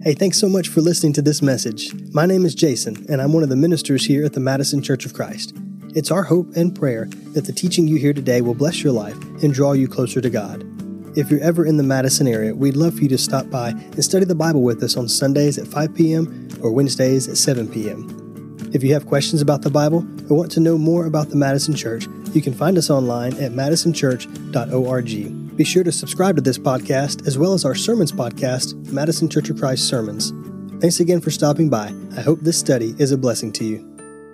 Hey, thanks so much for listening to this message. My name is Jason, and I'm one of the ministers here at the Madison Church of Christ. It's our hope and prayer that the teaching you hear today will bless your life and draw you closer to God. If you're ever in the Madison area, we'd love for you to stop by and study the Bible with us on Sundays at 5 p.m. or Wednesdays at 7 p.m. If you have questions about the Bible or want to know more about the Madison Church, you can find us online at madisonchurch.org. Be sure to subscribe to this podcast as well as our sermons podcast, Madison Church of Christ Sermons. Thanks again for stopping by. I hope this study is a blessing to you.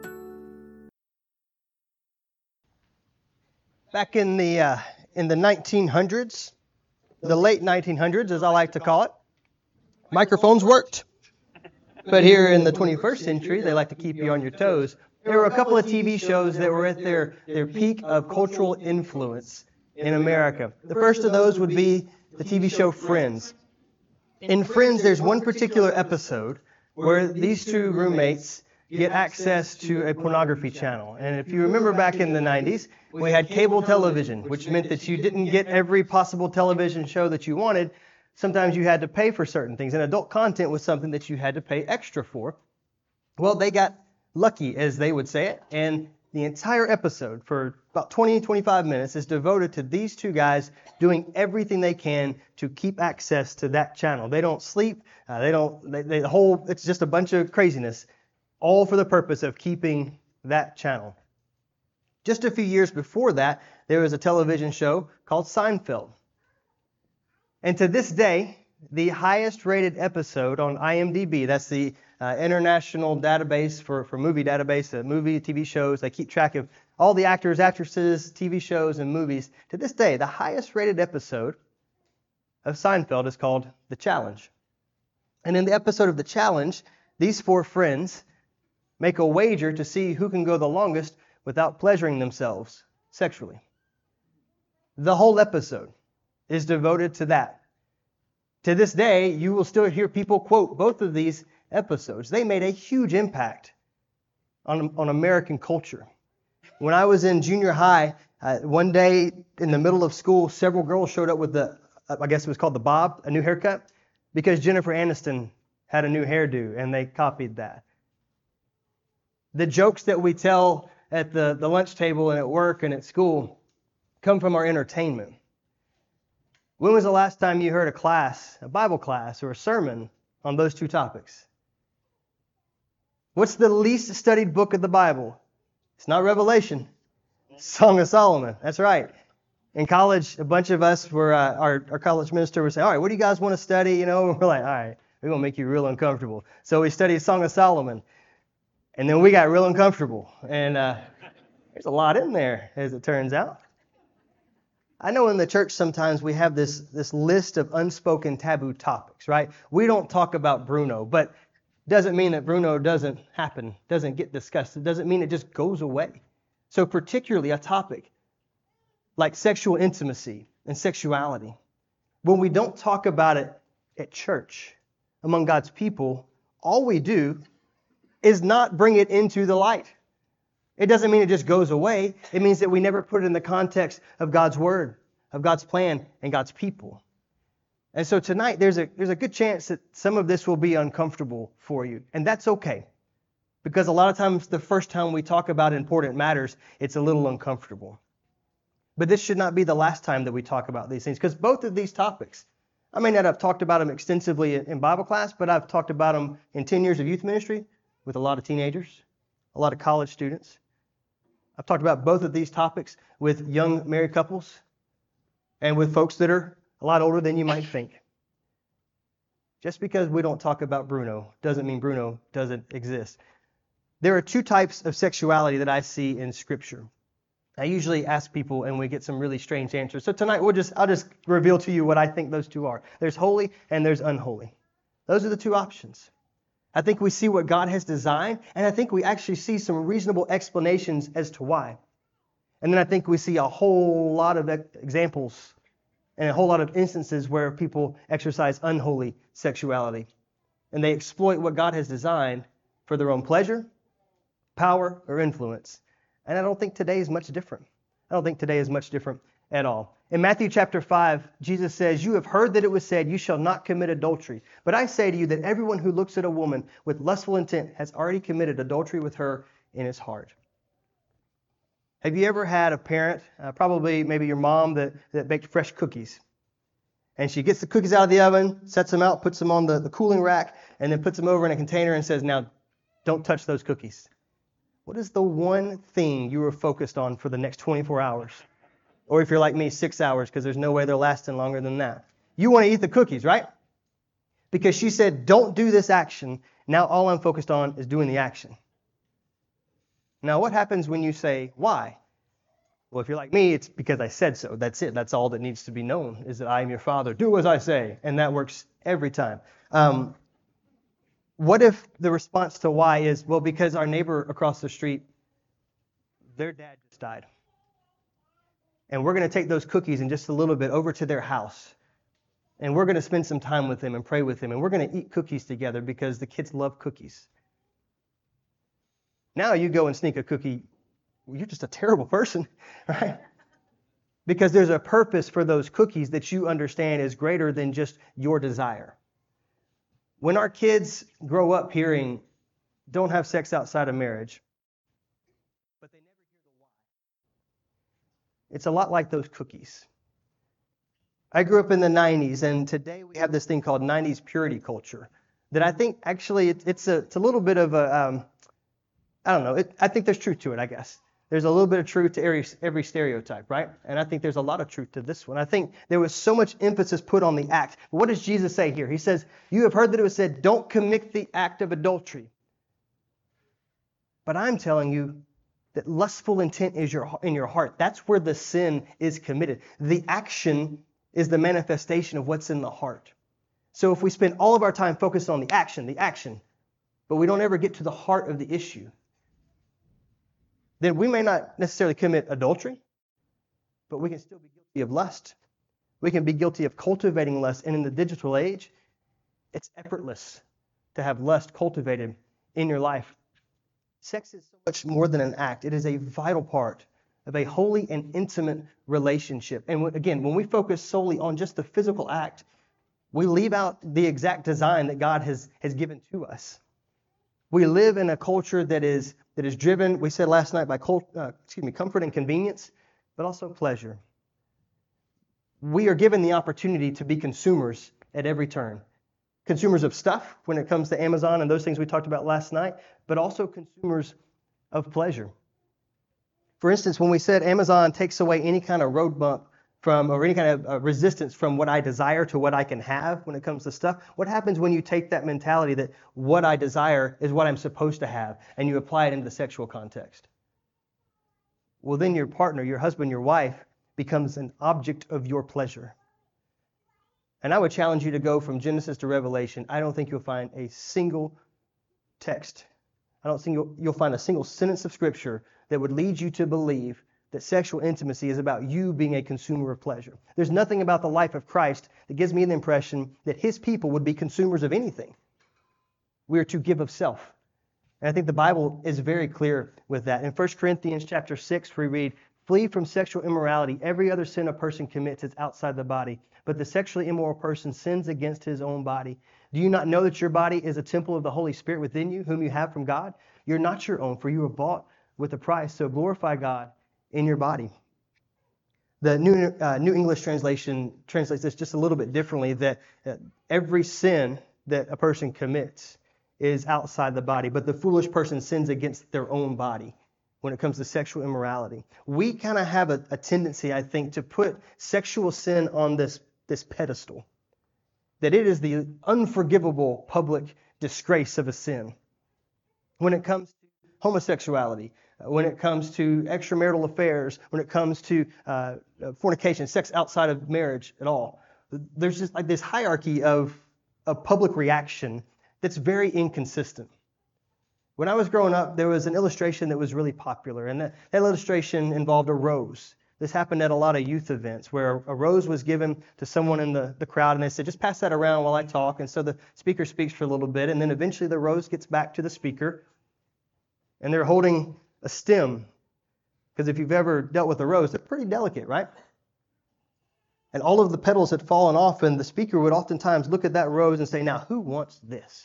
Back in the 1900s, the late 1900s, as I like to call it, microphones worked. But here in the 21st century, they like to keep you on your toes. There were a couple of TV shows that were at their peak of cultural influence in America. The first of those would be the TV show Friends. In Friends, there's one particular episode where these two roommates get access to a pornography channel. And if you remember back in the 90s, we had cable television, which meant that you didn't get every possible television show that you wanted. Sometimes you had to pay for certain things, and adult content was something that you had to pay extra for. Well, they got lucky, as they would say it, and the entire episode, for about 20-25 minutes, is devoted to these two guys doing everything they can to keep access to that channel. They don't sleep. It's just a bunch of craziness, all for the purpose of keeping that channel. Just a few years before that, there was a television show called Seinfeld. And to this day, the highest rated episode on IMDb, that's the international database for movie database, movie, TV shows. They keep track of all the actors, actresses, TV shows, and movies. To this day, the highest rated episode of Seinfeld is called The Challenge. And in the episode of The Challenge, these four friends make a wager to see who can go the longest without pleasuring themselves sexually. The whole episode is devoted to that. To this day, you will still hear people quote both of these episodes. They made a huge impact on American culture. When I was in junior high, one day in the middle of school, several girls showed up with I guess it was called the bob, a new haircut, because Jennifer Aniston had a new hairdo, and they copied that. The jokes that we tell at the lunch table and at work and at school come from our entertainment. When was the last time you heard a Bible class or a sermon on those two topics? What's the least studied book of the Bible? It's not Revelation. Song of Solomon. That's right. In college, a bunch of us were, our college minister would say, all right, what do you guys want to study? We're like, all right, we're going to make you real uncomfortable. So we studied Song of Solomon. And then we got real uncomfortable. And there's a lot in there, as it turns out. I know in the church sometimes we have this list of unspoken taboo topics, right? We don't talk about Bruno, but doesn't mean that Bruno doesn't happen, doesn't get discussed. It doesn't mean it just goes away. So particularly a topic like sexual intimacy and sexuality, when we don't talk about it at church, among God's people, all we do is not bring it into the light. It doesn't mean it just goes away. It means that we never put it in the context of God's word, of God's plan, and God's people. And so tonight, there's a good chance that some of this will be uncomfortable for you. And that's okay. Because a lot of times, the first time we talk about important matters, it's a little uncomfortable. But this should not be the last time that we talk about these things. Because both of these topics, I may not have talked about them extensively in Bible class, but I've talked about them in 10 years of youth ministry with a lot of teenagers, a lot of college students. I've talked about both of these topics with young married couples and with folks that are a lot older than you might think. Just because we don't talk about Bruno doesn't mean Bruno doesn't exist. There are two types of sexuality that I see in Scripture. I usually ask people and we get some really strange answers. So tonight I'll just reveal to you what I think those two are. There's holy and there's unholy. Those are the two options. I think we see what God has designed, and I think we actually see some reasonable explanations as to why. And then I think we see a whole lot of examples and a whole lot of instances where people exercise unholy sexuality. And they exploit what God has designed for their own pleasure, power, or influence. And I don't think today is much different. at all. In Matthew chapter 5, Jesus says, "You have heard that it was said, 'You shall not commit adultery.' But I say to you that everyone who looks at a woman with lustful intent has already committed adultery with her in his heart." Have you ever had a parent, probably maybe your mom, that baked fresh cookies? And she gets the cookies out of the oven, sets them out, puts them on the cooling rack, and then puts them over in a container and says, "Now, don't touch those cookies." What is the one thing you were focused on for the next 24 hours? Or if you're like me, 6 hours, because there's no way they're lasting longer than that. You want to eat the cookies, right? Because she said, "Don't do this action." Now all I'm focused on is doing the action. Now what happens when you say, "Why?" Well, if you're like me, it's because I said so. That's it. That's all that needs to be known, is that I am your father. Do as I say. And that works every time. What if the response to why is, well, because our neighbor across the street, their dad just died. And we're going to take those cookies in just a little bit over to their house. And we're going to spend some time with them and pray with them. And we're going to eat cookies together because the kids love cookies. Now you go and sneak a cookie. Well, you're just a terrible person, right? Because there's a purpose for those cookies that you understand is greater than just your desire. When our kids grow up hearing, "Don't have sex outside of marriage," but they never hear the why, it's a lot like those cookies. I grew up in the 90s, and today we have this thing called 90s purity culture that I think actually it's a little bit of a, I don't know, I think there's truth to it, I guess. There's a little bit of truth to every stereotype, right? And I think there's a lot of truth to this one. I think there was so much emphasis put on the act. What does Jesus say here? He says, "You have heard that it was said, 'Don't commit the act of adultery.' But I'm telling you that lustful intent is in your heart. That's where the sin is committed. The action is the manifestation of what's in the heart. So if we spend all of our time focused on the action, but we don't ever get to the heart of the issue, then we may not necessarily commit adultery, but we can still be guilty of lust. We can be guilty of cultivating lust. And in the digital age, it's effortless to have lust cultivated in your life. Sex is so much more than an act. It is a vital part of a holy and intimate relationship. And again, when we focus solely on just the physical act, we leave out the exact design that God has given to us. We live in a culture that is driven, we said last night, by comfort and convenience, but also pleasure. We are given the opportunity to be consumers at every turn. Consumers of stuff when it comes to Amazon and those things we talked about last night, but also consumers of pleasure. For instance, when we said Amazon takes away any kind of road bump or any kind of resistance from what I desire to what I can have when it comes to stuff, what happens when you take that mentality that what I desire is what I'm supposed to have and you apply it into the sexual context? Well, then your partner, your husband, your wife becomes an object of your pleasure. And I would challenge you to go from Genesis to Revelation. I don't think you'll find a single text. I don't think you'll find a single sentence of Scripture that would lead you to believe that sexual intimacy is about you being a consumer of pleasure. There's nothing about the life of Christ that gives me the impression that his people would be consumers of anything. We are to give of self. And I think the Bible is very clear with that. In 1 Corinthians chapter 6, we read, "Flee from sexual immorality. Every other sin a person commits is outside the body, but the sexually immoral person sins against his own body. Do you not know that your body is a temple of the Holy Spirit within you, whom you have from God? You're not your own, for you were bought with a price, so glorify God in your body." The New English translation translates this just a little bit differently, that every sin that a person commits is outside the body, but the foolish person sins against their own body when it comes to sexual immorality. We kind of have a tendency, I think, to put sexual sin on this pedestal, that it is the unforgivable public disgrace of a sin. When it comes to homosexuality, when it comes to extramarital affairs, when it comes to fornication, sex outside of marriage at all, there's just like this hierarchy of public reaction that's very inconsistent. When I was growing up, there was an illustration that was really popular, and that illustration involved a rose. This happened at a lot of youth events where a rose was given to someone in the crowd, and they said, "Just pass that around while I talk." And so the speaker speaks for a little bit, and then eventually the rose gets back to the speaker, and they're holding a stem, because if you've ever dealt with a rose, they're pretty delicate, right? And all of the petals had fallen off, and the speaker would oftentimes look at that rose and say, now, who wants this?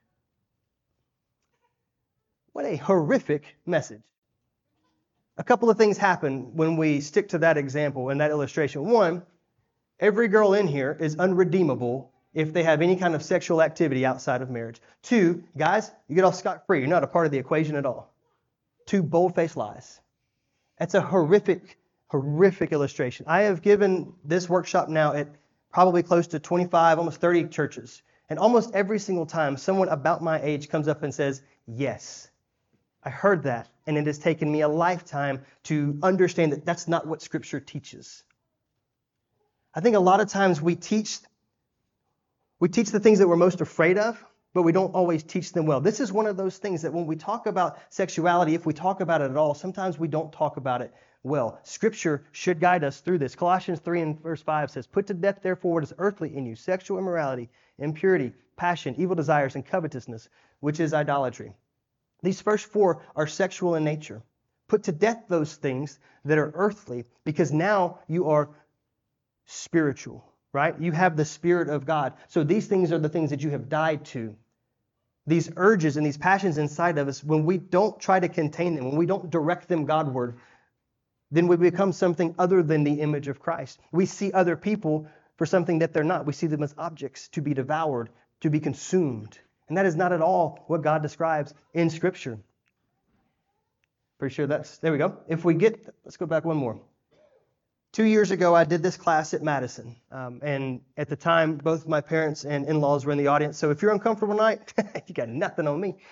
What a horrific message. A couple of things happen when we stick to that example and that illustration. One, every girl in here is unredeemable if they have any kind of sexual activity outside of marriage. Two, guys, you get off scot-free. You're not a part of the equation at all. Two bold-faced lies. That's a horrific illustration. I have given this workshop now at probably close to 25, almost 30 churches. And almost every single time, someone about my age comes up and says, yes, I heard that. And it has taken me a lifetime to understand that that's not what Scripture teaches. I think a lot of times we teach the things that we're most afraid of, but we don't always teach them well. This is one of those things that when we talk about sexuality, if we talk about it at all, sometimes we don't talk about it well. Scripture should guide us through this. Colossians 3 and verse 5 says, put to death therefore what is earthly in you, sexual immorality, impurity, passion, evil desires, and covetousness, which is idolatry. These first four are sexual in nature. Put to death those things that are earthly, because now you are spiritual, right? You have the Spirit of God. So these things are the things that you have died to. These urges and these passions inside of us, when we don't try to contain them, when we don't direct them Godward, then we become something other than the image of Christ. We see other people for something that they're not. We see them as objects to be devoured, to be consumed. And that is not at all what God describes in Scripture. Pretty sure there we go. Let's go back one more. 2 years ago, I did this class at Madison. And at the time, both my parents and in-laws were in the audience. So if you're uncomfortable tonight, you got nothing on me.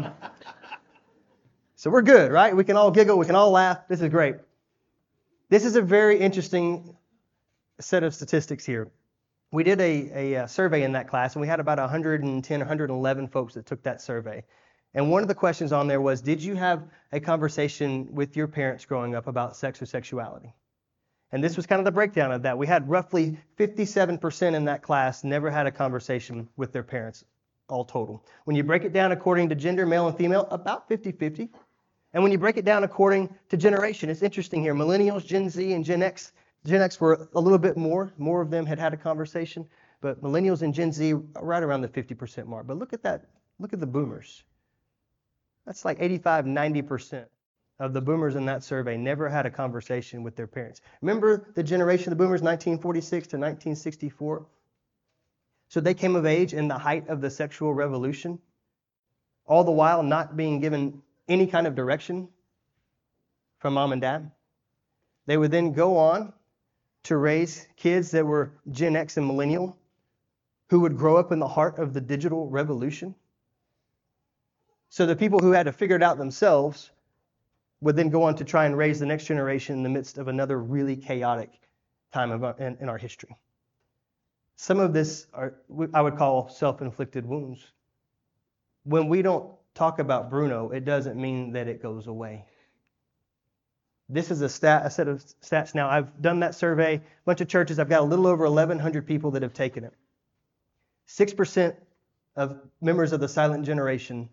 So we're good, right? We can all giggle. We can all laugh. This is great. This is a very interesting set of statistics here. We did a survey in that class, and we had about 110, 111 folks that took that survey. And one of the questions on there was, did you have a conversation with your parents growing up about sex or sexuality? And this was kind of the breakdown of that. We had roughly 57% in that class never had a conversation with their parents, all total. When you break it down according to gender, male and female, about 50-50. And when you break it down according to generation, it's interesting here. Millennials, Gen Z, and Gen X were a little bit more. More of them had a conversation. But millennials and Gen Z right around the 50% mark. But look at that. Look at the boomers. That's like 85-90% of the boomers in that survey never had a conversation with their parents. Remember the generation of the boomers, 1946 to 1964? So they came of age in the height of the sexual revolution, all the while not being given any kind of direction from mom and dad. They would then go on to raise kids that were Gen X and millennial who would grow up in the heart of the digital revolution. So the people who had to figure it out themselves would then go on to try and raise the next generation in the midst of another really chaotic time in our history. Some of this I would call self-inflicted wounds. When we don't talk about Bruno, it doesn't mean that it goes away. This is a set of stats now. I've done that survey, a bunch of churches. I've got a little over 1,100 people that have taken it. 6% of members of the silent generation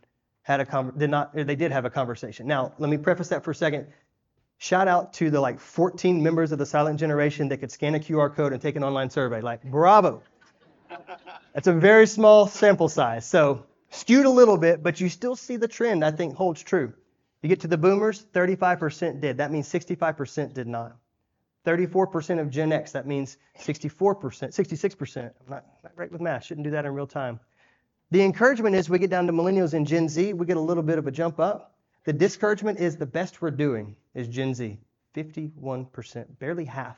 did have a conversation. Now, let me preface that for a second. Shout out to the 14 members of the silent generation that could scan a QR code and take an online survey. Bravo. That's a very small sample size. So skewed a little bit, but you still see the trend, I think, holds true. You get to the boomers, 35% did. That means 65% did not. 34% of Gen X, that means 66%. I'm not great with math, shouldn't do that in real time. The encouragement is we get down to millennials and Gen Z, we get a little bit of a jump up. The discouragement is the best we're doing is Gen Z, 51%, barely half.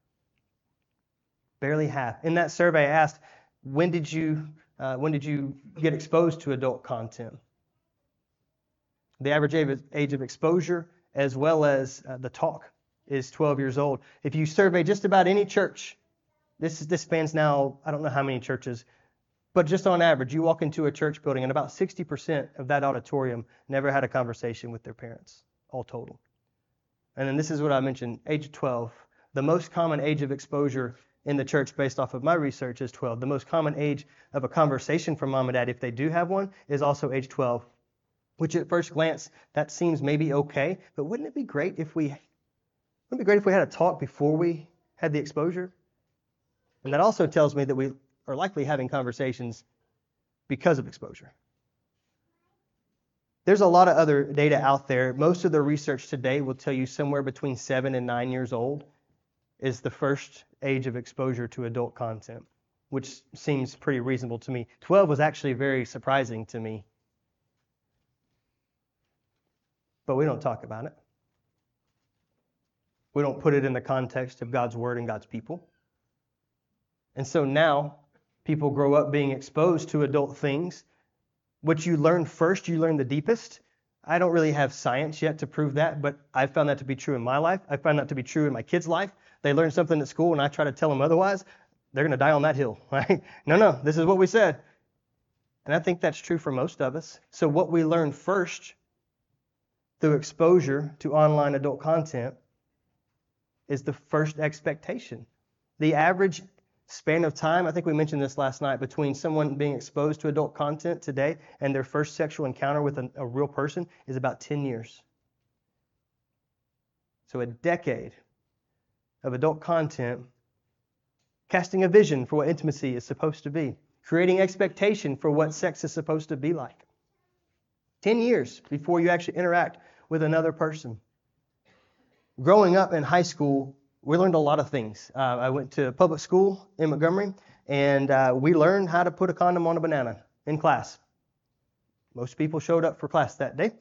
Barely half. In that survey, I asked, when did you get exposed to adult content? The average age of exposure, as well as the talk, is 12 years old. If you survey just about any church, this spans now, I don't know how many churches, but just on average, you walk into a church building and about 60% of that auditorium never had a conversation with their parents, all total. And then this is what I mentioned, age 12. The most common age of exposure in the church based off of my research is 12. The most common age of a conversation from mom and dad, if they do have one, is also age 12, which at first glance, that seems maybe okay, but wouldn't it be great if we had a talk before we had the exposure? And that also tells me that we are likely having conversations because of exposure. There's a lot of other data out there. Most of the research today will tell you somewhere between 7 and 9 years old is the first age of exposure to adult content, which seems pretty reasonable to me. 12 was actually very surprising to me. But we don't talk about it. We don't put it in the context of God's Word and God's people. And so now people grow up being exposed to adult things. What you learn first, you learn the deepest. I don't really have science yet to prove that, but I found that to be true in my life. I found that to be true in my kids' life. They learn something at school and I try to tell them otherwise, they're going to die on that hill, right? No, this is what we said. And I think that's true for most of us. So what we learn first through exposure to online adult content is the first expectation. The average span of time, I think we mentioned this last night, between someone being exposed to adult content today and their first sexual encounter with a real person is about 10 years. So a decade of adult content, casting a vision for what intimacy is supposed to be, creating expectation for what sex is supposed to be like. 10 years before you actually interact with another person. Growing up in high school, we learned a lot of things. I went to public school in Montgomery, and we learned how to put a condom on a banana in class. Most people showed up for class that day.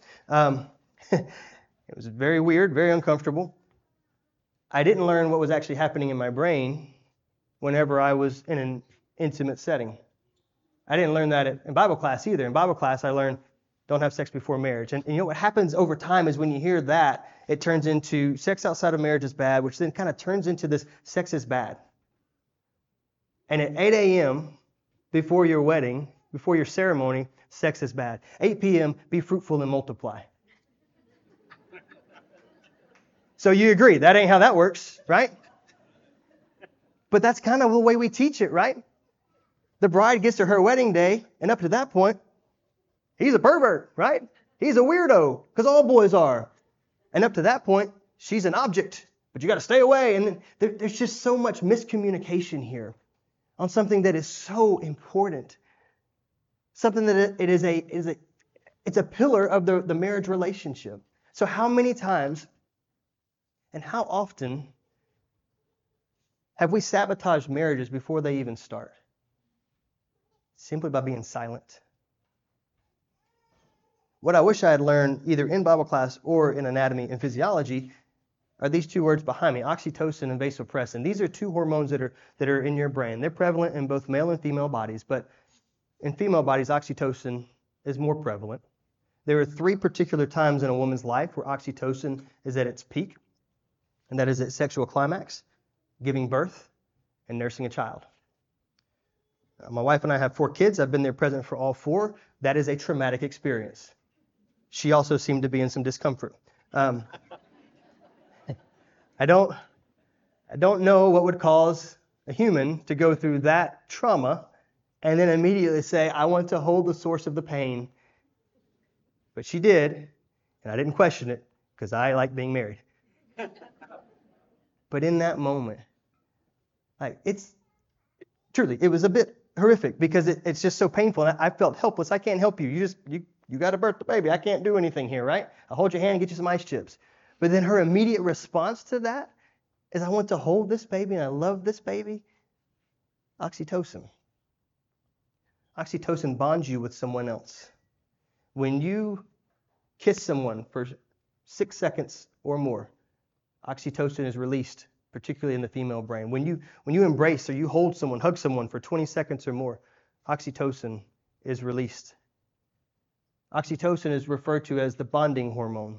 It was very weird, very uncomfortable. I didn't learn what was actually happening in my brain whenever I was in an intimate setting. I didn't learn that in Bible class either. In Bible class, I learned don't have sex before marriage. And you know what happens over time is when you hear that, it turns into sex outside of marriage is bad, which then kind of turns into this sex is bad. And at 8 a.m., before your wedding, before your ceremony, sex is bad. 8 p.m., be fruitful and multiply. So you agree, that ain't how that works, right? But that's kind of the way we teach it, right? The bride gets to her wedding day, and up to that point, he's a pervert, right? He's a weirdo, because all boys are. And up to that point, she's an object, but you got to stay away. And then there's just so much miscommunication here on something that is so important. Something that it's a pillar of the marriage relationship. So how many times and how often have we sabotaged marriages before they even start? Simply by being silent. What I wish I had learned either in Bible class or in anatomy and physiology are these two words behind me, oxytocin and vasopressin. These are two hormones that are in your brain. They're prevalent in both male and female bodies, but in female bodies, oxytocin is more prevalent. There are 3 particular times in a woman's life where oxytocin is at its peak, and that is at sexual climax, giving birth, and nursing a child. My wife and I have 4 kids. I've been there present for all 4. That is a traumatic experience. She also seemed to be in some discomfort. I don't know what would cause a human to go through that trauma and then immediately say, I want to hold the source of the pain. But she did, and I didn't question it because I like being married. But in that moment, it was a bit horrific because it's just so painful. And I felt helpless. I can't help you. You got to birth the baby. I can't do anything here, right? I'll hold your hand and get you some ice chips. But then her immediate response to that is, I want to hold this baby and I love this baby. Oxytocin. Oxytocin bonds you with someone else. When you kiss someone for 6 seconds or more, oxytocin is released, particularly in the female brain. When you embrace or you hold someone, hug someone for 20 seconds or more, oxytocin is released. Oxytocin is referred to as the bonding hormone.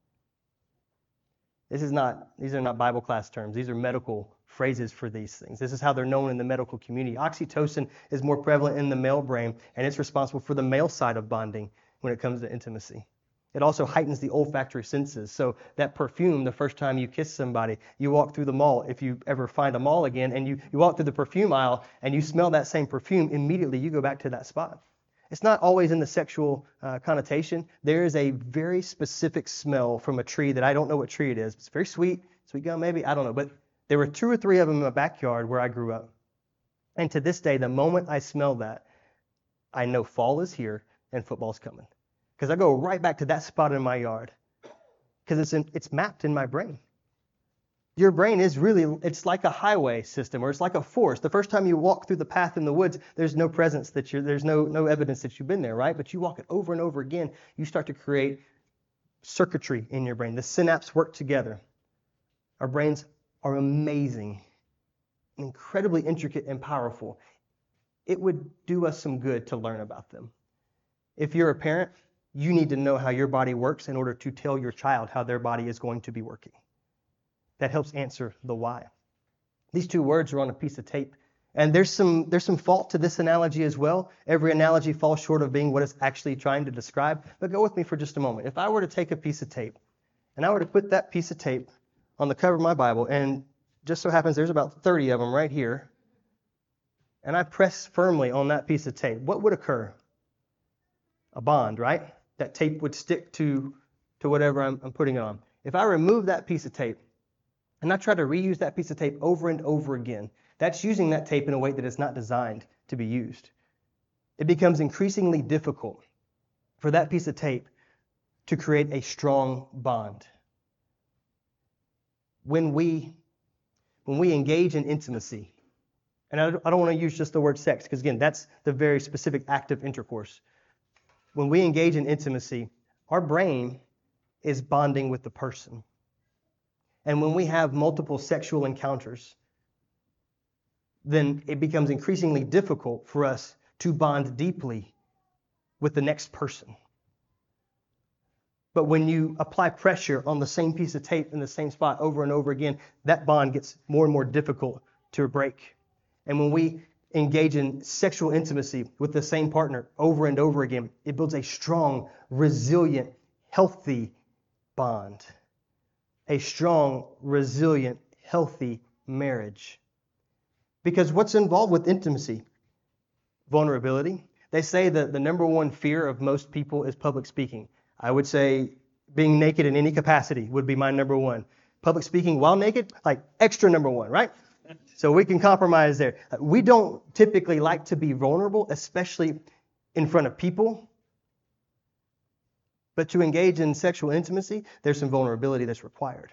These are not Bible class terms. These are medical phrases for these things. This is how they're known in the medical community. Oxytocin is more prevalent in the male brain, and it's responsible for the male side of bonding when it comes to intimacy. It also heightens the olfactory senses. So that perfume, the first time you kiss somebody, you walk through the mall, if you ever find a mall again, and you walk through the perfume aisle and you smell that same perfume, immediately you go back to that spot. It's not always in the sexual connotation. There is a very specific smell from a tree that I don't know what tree it is. It's very sweet gum maybe, I don't know. But there were 2 or 3 of them in my backyard where I grew up. And to this day, the moment I smell that, I know fall is here and football's coming. Because I go right back to that spot in my yard. Because it's mapped in my brain. Your brain is really, it's like a highway system, or it's like a forest. The first time you walk through the path in the woods, there's no presence there's no evidence that you've been there, right? But you walk it over and over again, you start to create circuitry in your brain. The synapses work together. Our brains are amazing, incredibly intricate and powerful. It would do us some good to learn about them. If you're a parent, you need to know how your body works in order to tell your child how their body is going to be working. That helps answer the why. These two words are on a piece of tape. And there's some fault to this analogy as well. Every analogy falls short of being what it's actually trying to describe. But go with me for just a moment. If I were to take a piece of tape, and I were to put that piece of tape on the cover of my Bible, and just so happens there's about 30 of them right here, and I press firmly on that piece of tape, what would occur? A bond, right? That tape would stick to whatever I'm putting it on. If I remove that piece of tape, and I try to reuse that piece of tape over and over again, that's using that tape in a way that is not designed to be used. It becomes increasingly difficult for that piece of tape to create a strong bond. When we engage in intimacy, and I don't want to use just the word sex, because again, that's the very specific act of intercourse. When we engage in intimacy, our brain is bonding with the person. And when we have multiple sexual encounters, then it becomes increasingly difficult for us to bond deeply with the next person. But when you apply pressure on the same piece of tape in the same spot over and over again, that bond gets more and more difficult to break. And when we engage in sexual intimacy with the same partner over and over again, it builds a strong, resilient, healthy bond. A strong, resilient, healthy marriage. Because what's involved with intimacy? Vulnerability. They say that the number one fear of most people is public speaking. I would say being naked in any capacity would be my number one. Public speaking while naked, like extra number one, right? So we can compromise there. We don't typically like to be vulnerable, especially in front of people. But to engage in sexual intimacy, there's some vulnerability that's required.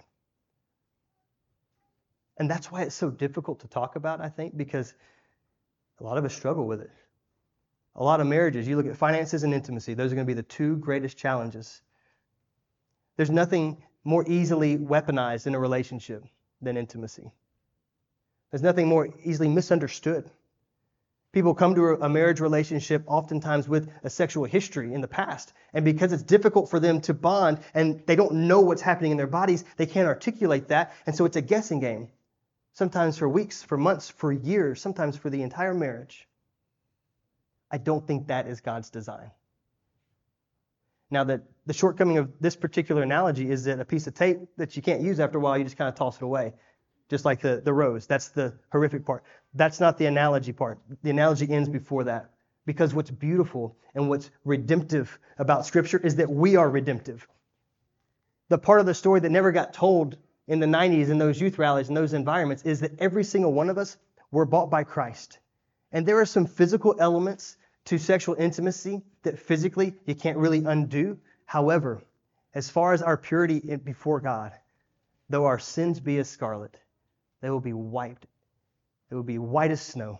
And that's why it's so difficult to talk about, I think, because a lot of us struggle with it. A lot of marriages, you look at finances and intimacy, those are going to be the two greatest challenges. There's nothing more easily weaponized in a relationship than intimacy. There's nothing more easily misunderstood. People come to a marriage relationship oftentimes with a sexual history in the past. And because it's difficult for them to bond and they don't know what's happening in their bodies, they can't articulate that. And so it's a guessing game. Sometimes for weeks, for months, for years, sometimes for the entire marriage. I don't think that is God's design. Now, the shortcoming of this particular analogy is that a piece of tape that you can't use after a while, you just kind of toss it away. Just like the rose. That's the horrific part. That's not the analogy part. The analogy ends before that. Because what's beautiful and what's redemptive about Scripture is that we are redemptive. The part of the story that never got told in the 90s in those youth rallies and those environments is that every single one of us were bought by Christ. And there are some physical elements to sexual intimacy that physically you can't really undo. However, as far as our purity before God, though our sins be as scarlet, they will be wiped. They will be white as snow.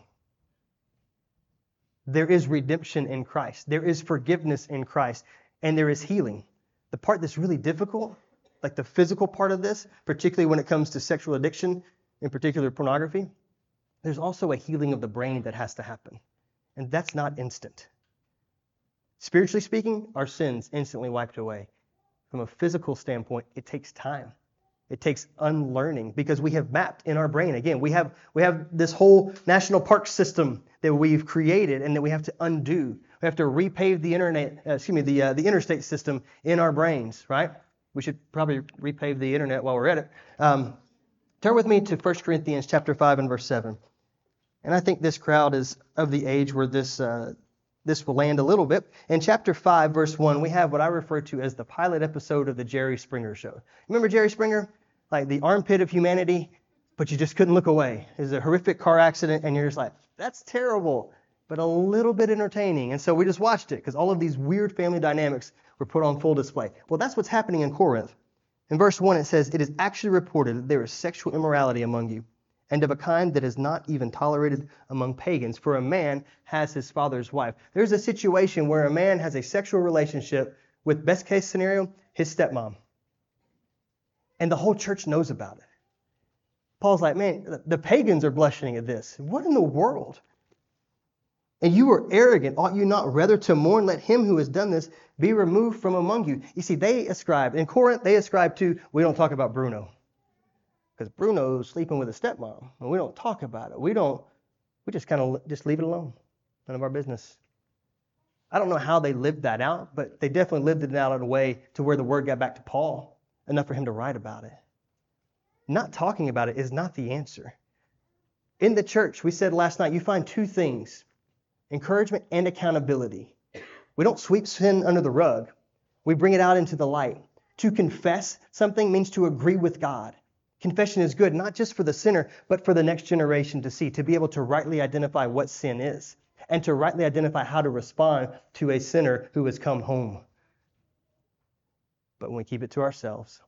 There is redemption in Christ. There is forgiveness in Christ. And there is healing. The part that's really difficult, like the physical part of this, particularly when it comes to sexual addiction, in particular pornography, there's also a healing of the brain that has to happen. And that's not instant. Spiritually speaking, our sins instantly wiped away. From a physical standpoint, it takes time. It takes unlearning because we have mapped in our brain. Again, we have this whole national park system that we've created and that we have to undo. We have to repave the the interstate system in our brains, right? We should probably repave the internet while we're at it. Turn with me to 1 Corinthians chapter 5 and verse 7. And I think this crowd is of the age where this will land a little bit. In chapter 5, verse 1, we have what I refer to as the pilot episode of the Jerry Springer Show. Remember Jerry Springer? Like the armpit of humanity. but you just couldn't look away. It was a horrific car accident, and you're just like, that's terrible, but a little bit entertaining. And so we just watched it because all of these weird family dynamics were put on full display. Well, that's what's happening in Corinth. In verse 1, it says, "It is actually reported that there is sexual immorality among you, and of a kind that is not even tolerated among pagans, for a man has his father's wife." There's a situation where a man has a sexual relationship with, best case scenario, his stepmom. And the whole church knows about it. Paul's like, man, the pagans are blushing at this. What in the world? "And you are arrogant. Ought you not rather to mourn? Let him who has done this be removed from among you." You see, in Corinth, they ascribe to, we don't talk about Bruno. Because Bruno's sleeping with a stepmom, and we don't talk about it. We just kind of just leave it alone. None of our business. I don't know how they lived that out, but they definitely lived it out in a way to where the word got back to Paul, enough for him to write about it. Not talking about it is not the answer. In the church, we said last night, you find two things: encouragement and accountability. We don't sweep sin under the rug. We bring it out into the light. To confess something means to agree with God. Confession is good, not just for the sinner, but for the next generation to see, to be able to rightly identify what sin is, and to rightly identify how to respond to a sinner who has come home. But when we keep it to ourselves,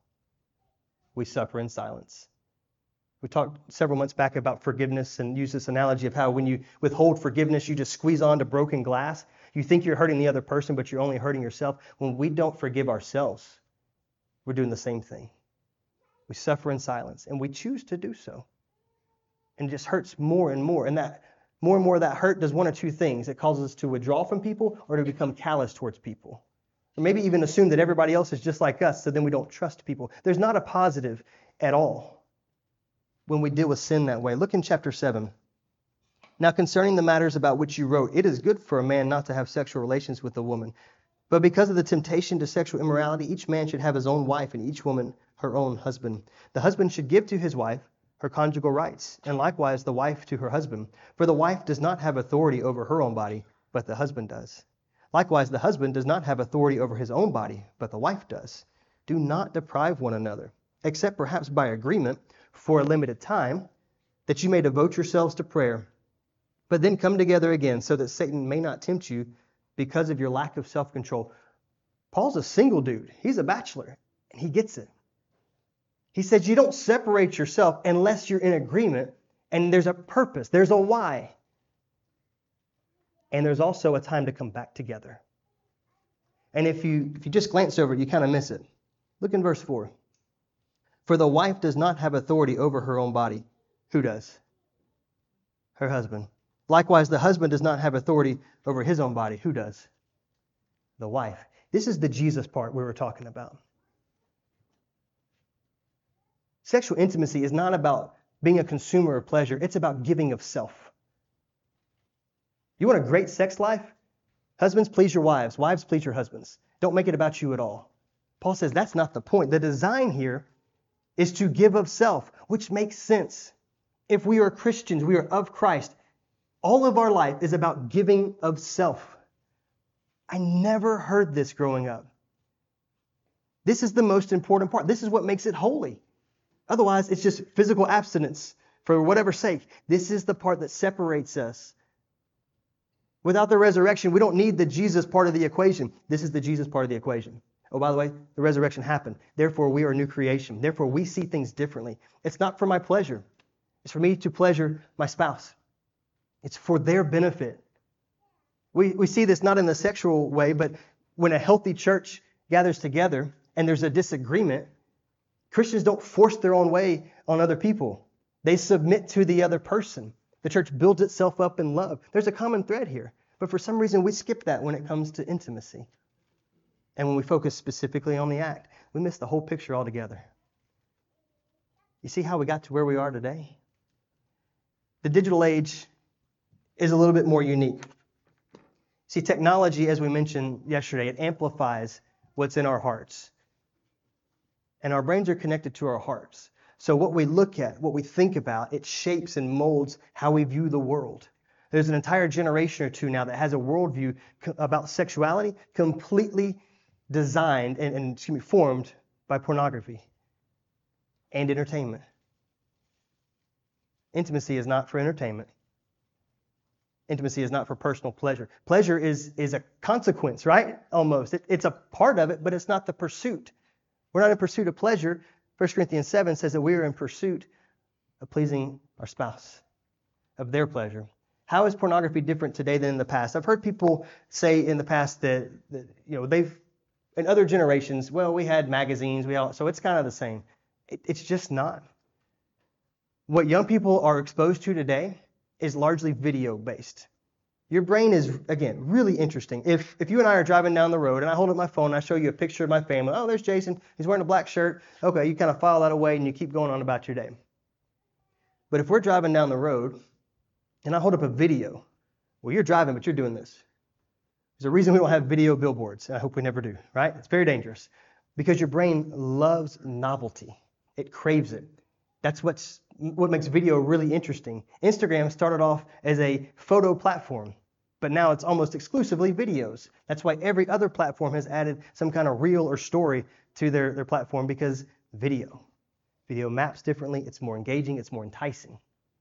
we suffer in silence. We talked several months back about forgiveness and used this analogy of how when you withhold forgiveness, you just squeeze onto broken glass. You think you're hurting the other person, but you're only hurting yourself. When we don't forgive ourselves, we're doing the same thing. We suffer in silence, and we choose to do so. And it just hurts more and more. And that more and more of that hurt does one or two things. It causes us to withdraw from people or to become callous towards people. Or maybe even assume that everybody else is just like us, so then we don't trust people. There's not a positive at all when we deal with sin that way. Look in chapter 7. "Now concerning the matters about which you wrote, it is good for a man not to have sexual relations with a woman. But because of the temptation to sexual immorality, each man should have his own wife, and each woman her own husband. The husband should give to his wife her conjugal rights, and likewise the wife to her husband. For the wife does not have authority over her own body, but the husband does. Likewise, the husband does not have authority over his own body, but the wife does. Do not deprive one another, except perhaps by agreement for a limited time, that you may devote yourselves to prayer. But then come together again, so that Satan may not tempt you because of your lack of self-control." Paul's a single dude. He's a bachelor, and he gets it. He says you don't separate yourself unless you're in agreement, and there's a purpose, there's a why. And there's also a time to come back together. And if you just glance over it, you kind of miss it. Look in verse 4. "For the wife does not have authority over her own body." Who does? Her husband. "Likewise, the husband does not have authority over his own body." Who does? The wife. This is the Jesus part we were talking about. Sexual intimacy is not about being a consumer of pleasure. It's about giving of self. You want a great sex life? Husbands, please your wives. Wives, please your husbands. Don't make it about you at all. Paul says that's not the point. The design here is to give of self, which makes sense. If we are Christians, we are of Christ. All of our life is about giving of self. I never heard this growing up. This is the most important part. This is what makes it holy. Otherwise, it's just physical abstinence for whatever sake. This is the part that separates us. Without the resurrection, we don't need the Jesus part of the equation. This is the Jesus part of the equation. Oh, by the way, the resurrection happened. Therefore, we are a new creation. Therefore, we see things differently. It's not for my pleasure. It's for me to pleasure my spouse. It's for their benefit. We see this not in the sexual way, but when a healthy church gathers together and there's a disagreement, Christians don't force their own way on other people. They submit to the other person. The church builds itself up in love. There's a common thread here. But for some reason, we skip that when it comes to intimacy. And when we focus specifically on the act, we miss the whole picture altogether. You see how we got to where we are today? The digital age is a little bit more unique. See, technology, as we mentioned yesterday, it amplifies what's in our hearts. And our brains are connected to our hearts. So what we look at, what we think about, it shapes and molds how we view the world. There's an entire generation or two now that has a worldview about sexuality completely designed and formed by pornography and entertainment. Intimacy is not for entertainment. Intimacy is not for personal pleasure. Pleasure is a consequence, right? Almost. It's a part of it, but it's not the pursuit. We're not in pursuit of pleasure. 1 Corinthians 7 says that we are in pursuit of pleasing our spouse, of their pleasure. How is pornography different today than in the past? I've heard people say in the past that they've, in other generations, well, we had magazines, so it's kind of the same. It's just not. What young people are exposed to today is largely video-based. Your brain is, again, really interesting. If you and I are driving down the road and I hold up my phone and I show you a picture of my family, oh, there's Jason, he's wearing a black shirt. Okay, you kind of file that away and you keep going on about your day. But if we're driving down the road and I hold up a video, well, you're driving, but you're doing this. There's a reason we don't have video billboards. I hope we never do, right? It's very dangerous because your brain loves novelty. It craves it. That's what makes video really interesting. Instagram started off as a photo platform, but now it's almost exclusively videos. That's why every other platform has added some kind of reel or story to their platform, because video maps differently. It's more engaging. It's more enticing.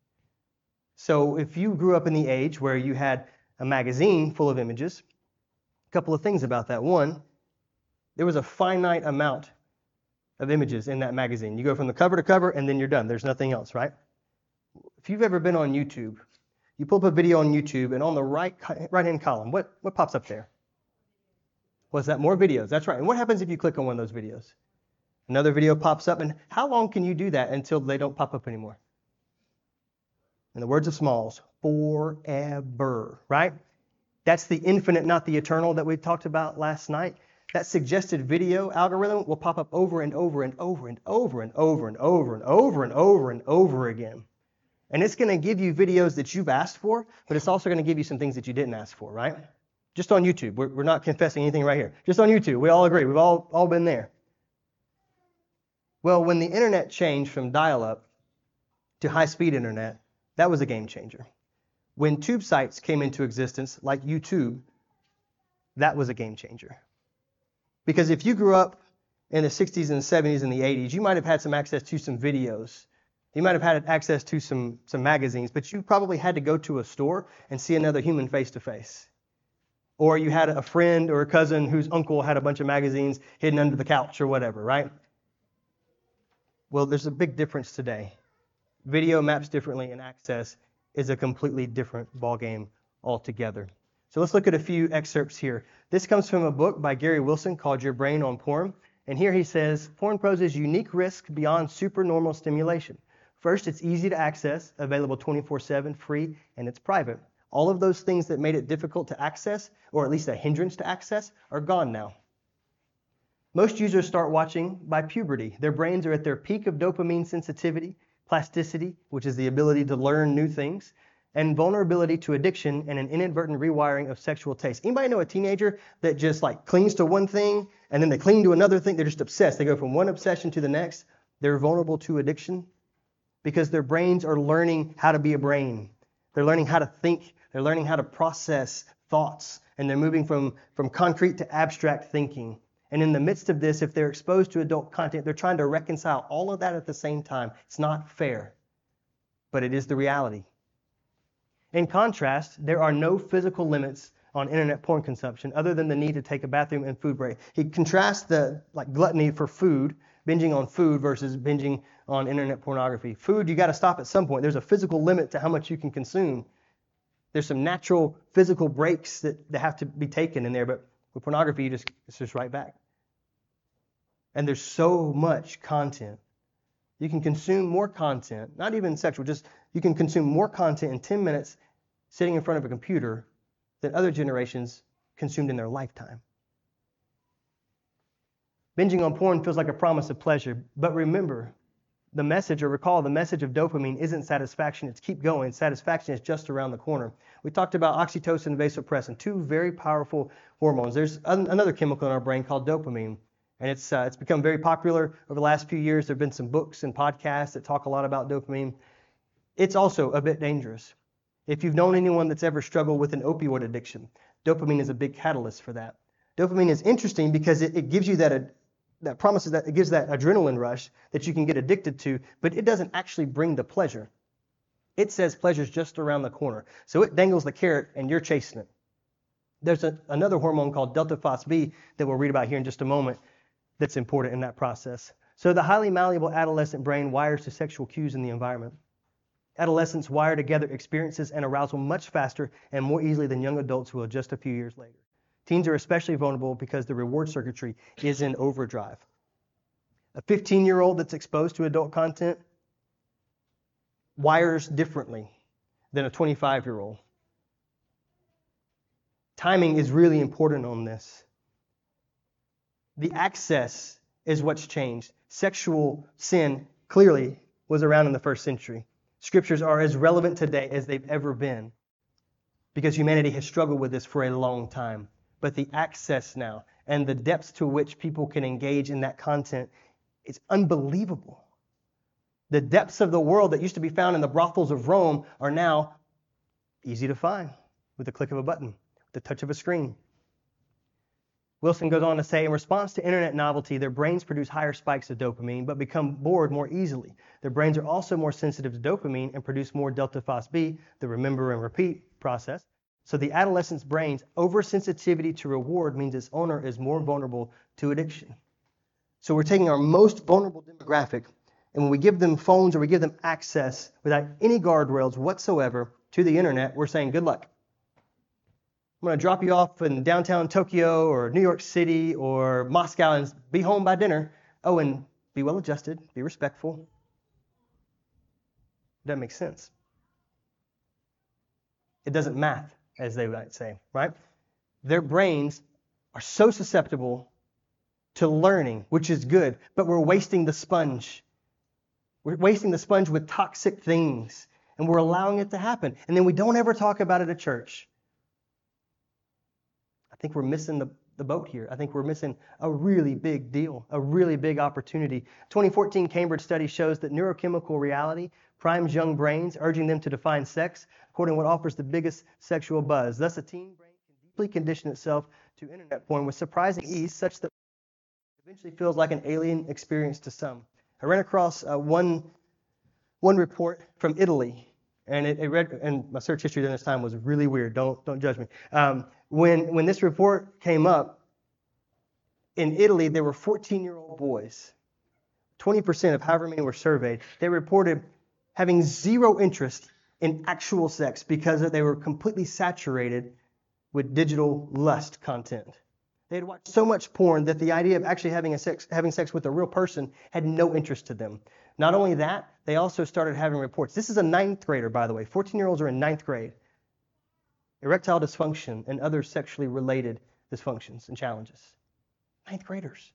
So if you grew up in the age where you had a magazine full of images, a couple of things about that. One, there was a finite amount of images in that magazine. You go from the cover to cover and then you're done. There's nothing else, right? If you've ever been on YouTube, you pull up a video on YouTube and on the right-hand column, what pops up there? What's that? More videos. That's right. And what happens if you click on one of those videos? Another video pops up, and how long can you do that until they don't pop up anymore? In the words of Smalls, forever, right? That's the infinite, not the eternal, that we talked about last night. That suggested video algorithm will pop up over and over and over and over and over and over and over and over and over again. And it's going to give you videos that you've asked for, but it's also going to give you some things that you didn't ask for, right? Just on YouTube. We're not confessing anything right here. Just on YouTube. We all agree. We've all been there. Well, when the internet changed from dial-up to high-speed internet, that was a game changer. When tube sites came into existence, like YouTube, that was a game changer. Because if you grew up in the 60s and the 70s and the 80s, you might have had some access to some videos. You might have had access to some magazines, but you probably had to go to a store and see another human face to face. Or you had a friend or a cousin whose uncle had a bunch of magazines hidden under the couch or whatever, right? Well, there's a big difference today. Video maps differently, and access is a completely different ballgame altogether. So let's look at a few excerpts here. This comes from a book by Gary Wilson called Your Brain on Porn. And here he says, porn poses unique risk beyond supernormal stimulation. First, it's easy to access, available 24/7, free, and it's private. All of those things that made it difficult to access, or at least a hindrance to access, are gone now. Most users start watching by puberty. Their brains are at their peak of dopamine sensitivity, plasticity, which is the ability to learn new things, and vulnerability to addiction and an inadvertent rewiring of sexual taste. Anybody know a teenager that just clings to one thing and then they cling to another thing? They're just obsessed. They go from one obsession to the next. They're vulnerable to addiction because their brains are learning how to be a brain. They're learning how to think. They're learning how to process thoughts, and they're moving from concrete to abstract thinking. And in the midst of this, if they're exposed to adult content, they're trying to reconcile all of that at the same time. It's not fair, but it is the reality. In contrast, there are no physical limits on internet porn consumption other than the need to take a bathroom and food break. He contrasts the gluttony for food, binging on food versus binging on internet pornography. Food, you got to stop at some point. There's a physical limit to how much you can consume. There's some natural physical breaks that have to be taken in there, but with pornography, it's just right back. And there's so much content. You can consume more content, not even sexual, just you can consume more content in 10 minutes sitting in front of a computer than other generations consumed in their lifetime. Binging on porn feels like a promise of pleasure, but remember, recall the message of dopamine isn't satisfaction, it's keep going. Satisfaction is just around the corner. We talked about oxytocin and vasopressin, two very powerful hormones. There's another chemical in our brain called dopamine, and it's become very popular over the last few years. There have been some books and podcasts that talk a lot about dopamine. It's also a bit dangerous. If you've known anyone that's ever struggled with an opioid addiction, dopamine is a big catalyst for that. Dopamine is interesting because it gives you that promises that it gives that adrenaline rush that you can get addicted to, but it doesn't actually bring the pleasure. It says pleasure's just around the corner. So it dangles the carrot and you're chasing it. There's another hormone called delta phos B that we'll read about here in just a moment that's important in that process. So the highly malleable adolescent brain wires to sexual cues in the environment. Adolescents wire together experiences and arousal much faster and more easily than young adults will just a few years later. Teens are especially vulnerable because the reward circuitry is in overdrive. A 15-year-old that's exposed to adult content wires differently than a 25-year-old. Timing is really important on this. The access is what's changed. Sexual sin clearly was around in the first century. Scriptures are as relevant today as they've ever been because humanity has struggled with this for a long time. But the access now and the depths to which people can engage in that content is unbelievable. The depths of the world that used to be found in the brothels of Rome are now easy to find with the click of a button, the touch of a screen. Wilson goes on to say, in response to internet novelty, their brains produce higher spikes of dopamine, but become bored more easily. Their brains are also more sensitive to dopamine and produce more delta phos B, the remember and repeat process. So the adolescent's brain's oversensitivity to reward means its owner is more vulnerable to addiction. So we're taking our most vulnerable demographic, and when we give them phones or we give them access without any guardrails whatsoever to the internet, we're saying, good luck. I'm going to drop you off in downtown Tokyo or New York City or Moscow and be home by dinner. Oh, and be well adjusted, be respectful. That makes sense. It doesn't math, as they might say, right? Their brains are so susceptible to learning, which is good, but we're wasting the sponge. We're wasting the sponge with toxic things, and we're allowing it to happen. And then we don't ever talk about it at church. I think we're missing the boat here. I think we're missing a really big deal, a really big opportunity. 2014 Cambridge study shows that neurochemical reality primes young brains, urging them to define sex according to what offers the biggest sexual buzz. Thus, a teen brain can deeply condition itself to internet porn with surprising ease, such that it eventually feels like an alien experience to some. I ran across one report from Italy. And and my search history during this time was really weird. Don't judge me. When this report came up, in Italy there were 14-year-old boys. 20% of however many were surveyed. They reported having zero interest in actual sex because they were completely saturated with digital lust content. They had watched so much porn that the idea of actually having sex with a real person had no interest to them. Not only that, they also started having reports. This is a 9th grader, by the way. 14-year-olds are in 9th grade. Erectile dysfunction and other sexually related dysfunctions and challenges. 9th graders.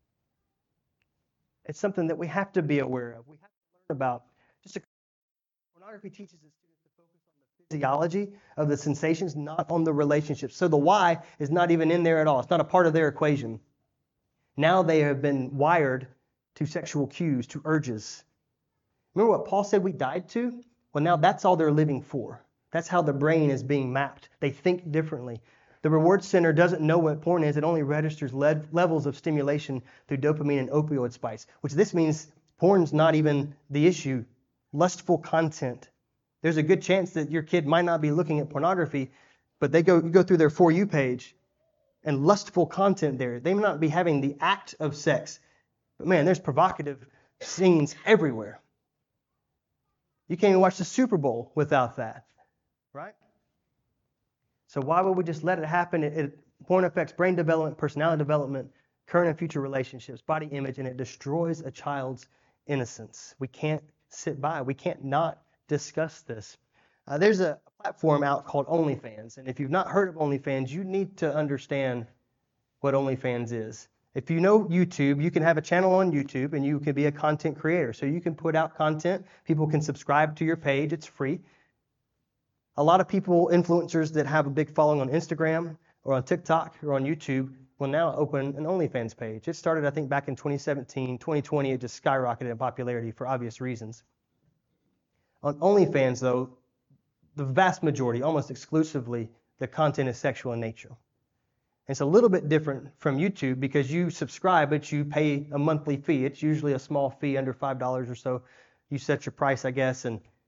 It's something that we have to be aware of. We have to learn about. Pornography teaches its students to focus on the physiology of the sensations, not on the relationships. So the why is not even in there at all. It's not a part of their equation. Now they have been wired to sexual cues, to urges. Remember what Paul said we died to? Well, now that's all they're living for. That's how the brain is being mapped. They think differently. The reward center doesn't know what porn is. It only registers levels of stimulation through dopamine and opioid spikes, which this means porn's not even the issue. Lustful content. There's a good chance that your kid might not be looking at pornography, but you go through their For You page and lustful content there. They may not be having the act of sex, but man, there's provocative scenes everywhere. You can't even watch the Super Bowl without that, right? So why would we just let it happen? Porn affects brain development, personality development, current and future relationships, body image, and it destroys a child's innocence. We can't sit by. We can't not discuss this. There's a platform out called OnlyFans, and if you've not heard of OnlyFans, you need to understand what OnlyFans is. If you know YouTube, you can have a channel on YouTube and you can be a content creator. So you can put out content. People can subscribe to your page. It's free. A lot of people, influencers that have a big following on Instagram or on TikTok or on YouTube, will now open an OnlyFans page. It started, I think, back in 2017. 2020, it just skyrocketed in popularity for obvious reasons. On OnlyFans, though, the vast majority, almost exclusively, the content is sexual in nature. It's a little bit different from YouTube because you subscribe, but you pay a monthly fee. It's usually a small fee, under $5 or so. You set your price, I guess, and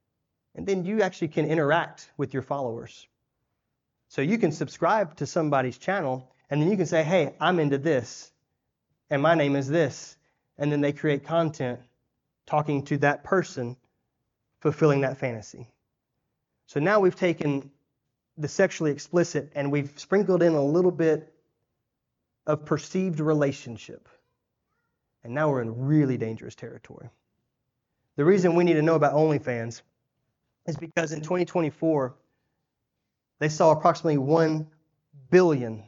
And then you actually can interact with your followers. So you can subscribe to somebody's channel, and then you can say, hey, I'm into this, and my name is this. And then they create content talking to that person, fulfilling that fantasy. So now we've taken the sexually explicit and we've sprinkled in a little bit of perceived relationship. And now we're in really dangerous territory. The reason we need to know about OnlyFans is because in 2024, they saw approximately 1 billion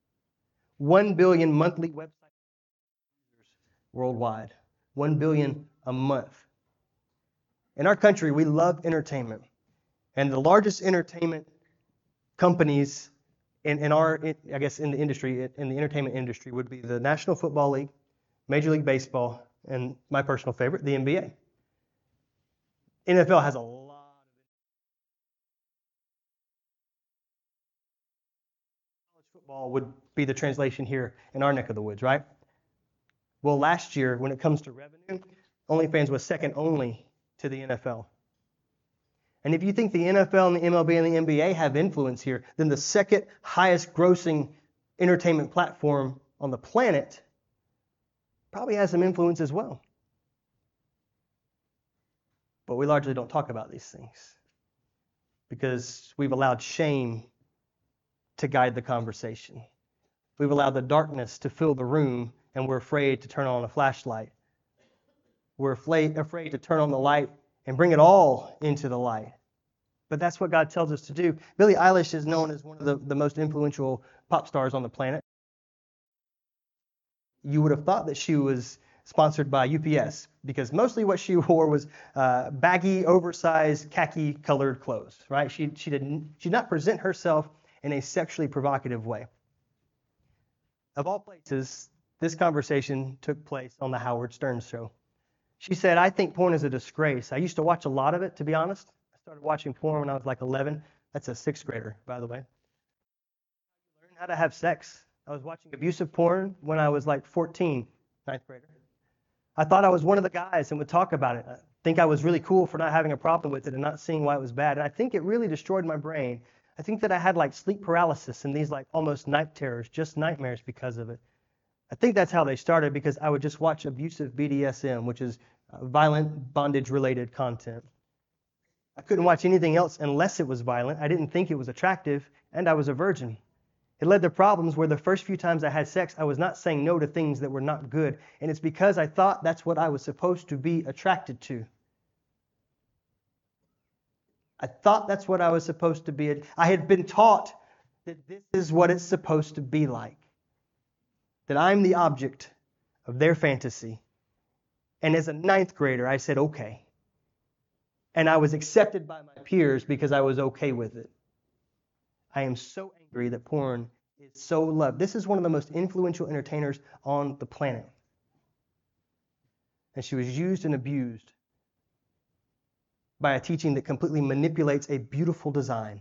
monthly website users worldwide. 1 billion a month. In our country, we love entertainment. And the largest entertainment companies in the entertainment industry would be the National Football League, Major League Baseball, and my personal favorite, the NBA. NFL has a lot of college football would be the translation here in our neck of the woods, right? Well, last year, when it comes to revenue, OnlyFans was second only to the NFL. And if you think the NFL and the MLB and the NBA have influence here, then the second highest grossing entertainment platform on the planet probably has some influence as well. But we largely don't talk about these things because we've allowed shame to guide the conversation. We've allowed the darkness to fill the room, and we're afraid to turn on a flashlight. We're afraid to turn on the light and bring it all into the light. But that's what God tells us to do. Billie Eilish is known as one of the most influential pop stars on the planet. You would have thought that she was sponsored by UPS because mostly what she wore was baggy, oversized, khaki-colored clothes, right? She did not present herself in a sexually provocative way. Of all places, this conversation took place on the Howard Stern show. She said, I think porn is a disgrace. I used to watch a lot of it, to be honest. I started watching porn when I was like 11. That's a sixth grader, by the way. I learned how to have sex. I was watching abusive porn when I was like 14, ninth grader. I thought I was one of the guys and would talk about it. I think I was really cool for not having a problem with it and not seeing why it was bad. And I think it really destroyed my brain. I think that I had like sleep paralysis and these like almost night terrors, just nightmares because of it. I think that's how they started because I would just watch abusive BDSM, which is violent bondage-related content. I couldn't watch anything else unless it was violent. I didn't think it was attractive, and I was a virgin. It led to problems where the first few times I had sex, I was not saying no to things that were not good, and it's because I thought that's what I was supposed to be attracted to. I thought that's what I was supposed to be. I had been taught that this is what it's supposed to be like. That I'm the object of their fantasy. And as a ninth grader, I said, okay. And I was accepted by my peers because I was okay with it. I am so angry that porn is so loved. This is one of the most influential entertainers on the planet. And she was used and abused by a teaching that completely manipulates a beautiful design.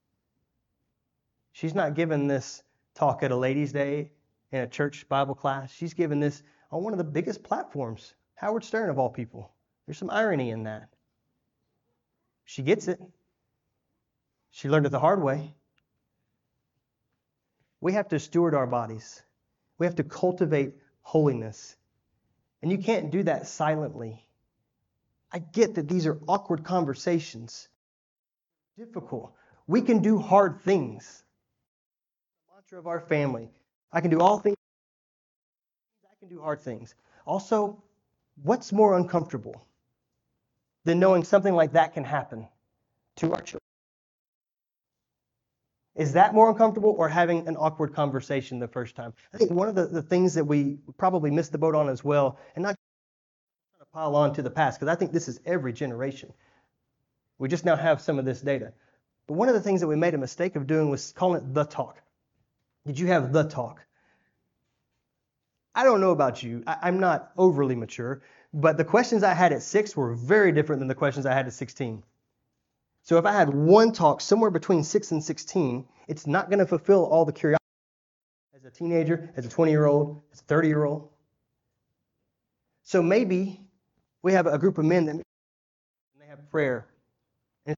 She's not given this talk at a ladies' day in a church Bible class. She's given this on one of the biggest platforms, Howard Stern of all people. There's some irony in that. She gets it. She learned it the hard way. We have to steward our bodies. We have to cultivate holiness. And you can't do that silently. I get that these are awkward conversations. Difficult. We can do hard things. The mantra of our family. I can do all things. I can do hard things. Also, what's more uncomfortable than knowing something like that can happen to our children? Is that more uncomfortable or having an awkward conversation the first time? I think one of the things that we probably missed the boat on as well, and not trying to pile on to the past, because I think this is every generation. We just now have some of this data. But one of the things that we made a mistake of doing was calling it the talk. Did you have the talk? I don't know about you. I'm not overly mature, but the questions I had at 6 were very different than the questions I had at 16. So if I had one talk somewhere between 6 and 16, it's not going to fulfill all the curiosity as a teenager, as a 20-year-old, as a 30-year-old. So maybe we have a group of men that they have prayer.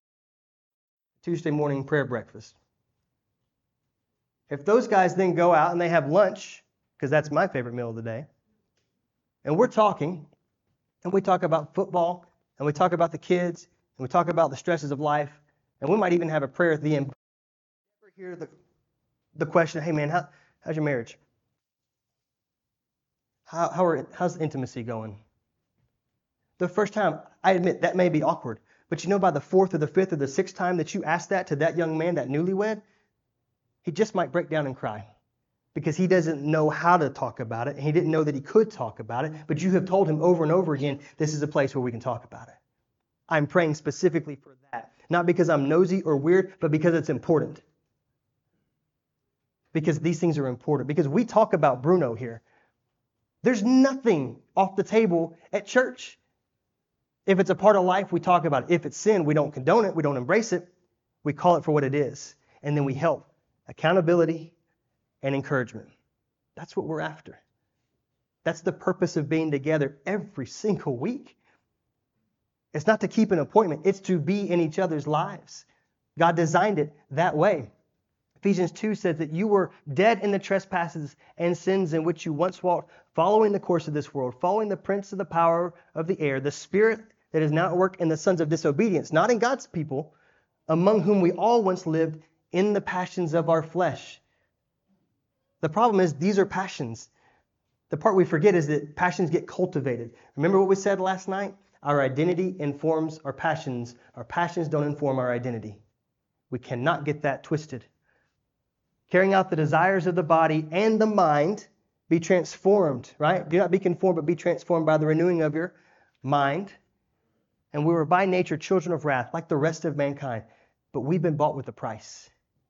Tuesday morning prayer breakfast. If those guys then go out and they have lunch, because that's my favorite meal of the day, and we're talking, and we talk about football, and we talk about the kids, and we talk about the stresses of life, and we might even have a prayer at the end. Ever hear the question, hey man, how's your marriage? How's intimacy going? The first time, I admit that may be awkward, but by the fourth or the fifth or the sixth time that you ask that to that young man, that newlywed, he just might break down and cry because he doesn't know how to talk about it, and he didn't know that he could talk about it, but you have told him over and over again, this is a place where we can talk about it. I'm praying specifically for that, not because I'm nosy or weird, but because it's important. Because these things are important. Because we talk about Bruno here. There's nothing off the table at church. If it's a part of life, we talk about it. If it's sin, we don't condone it. We don't embrace it. We call it for what it is. And then we help. Accountability and encouragement. That's what we're after. That's the purpose of being together every single week. It's not to keep an appointment. It's to be in each other's lives. God designed it that way. Ephesians 2 says that you were dead in the trespasses and sins in which you once walked, following the course of this world, following the prince of the power of the air, the spirit that is now at work in the sons of disobedience, not in God's people, among whom we all once lived in the passions of our flesh. The problem is these are passions. The part we forget is that passions get cultivated. Remember what we said last night? Our identity informs our passions. Our passions don't inform our identity. We cannot get that twisted. Carrying out the desires of the body and the mind, be transformed, right? Do not be conformed, but be transformed by the renewing of your mind. And we were by nature children of wrath, like the rest of mankind. But we've been bought with a price.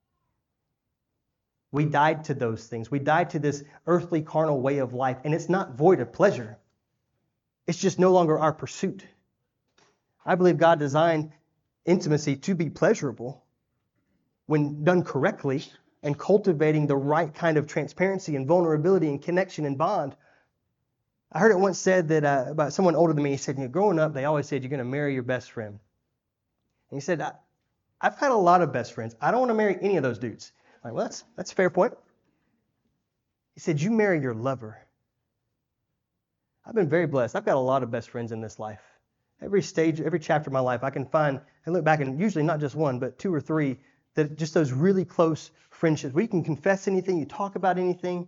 We died to those things. We died to this earthly, carnal way of life. And it's not void of pleasure. It's just no longer our pursuit. I believe God designed intimacy to be pleasurable when done correctly and cultivating the right kind of transparency and vulnerability and connection and bond. I heard it once said that about someone older than me. He said, growing up, they always said you're going to marry your best friend. And he said, I've had a lot of best friends. I don't want to marry any of those dudes. I'm like, well, that's a fair point. He said, you marry your lover. I've been very blessed. I've got a lot of best friends in this life. Every stage, every chapter of my life, I can find and look back, and usually not just one, but two or three, that just those really close friendships where you can confess anything, you talk about anything.